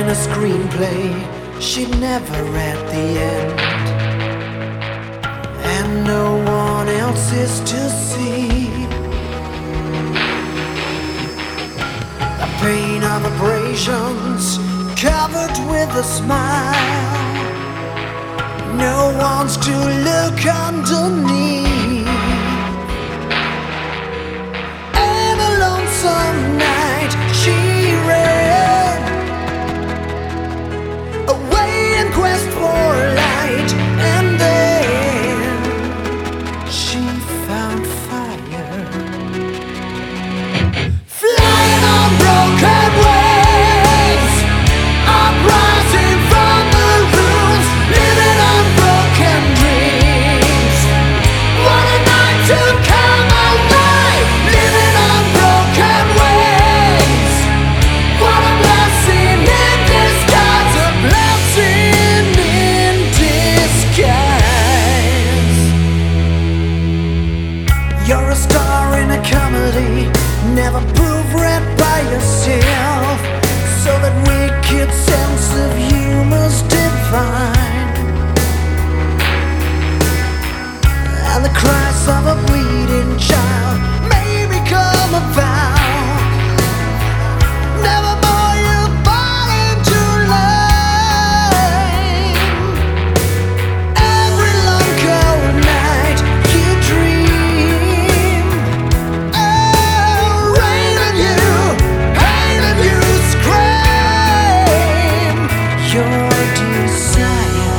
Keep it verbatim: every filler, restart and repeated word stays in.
a screenplay she'd never read the end, and no one else is to see. The pain of abrasions covered with a smile, no one's to look underneath. And a lonesome night she ran away in quest for light, and then she found fire, flying on broken wings, uprising from the ruins, living on broken dreams. What a night to come alive, living on broken wings. What a blessing in disguise, a blessing in disguise. You're a star in a comedy, never prove right by yourself, so that wicked sense of humor's divine, and the cries of a bleeding child may become a vow. Nevermore you fall into line. Every long cold night you dream, oh, rain on you, pain on you, scream your desire.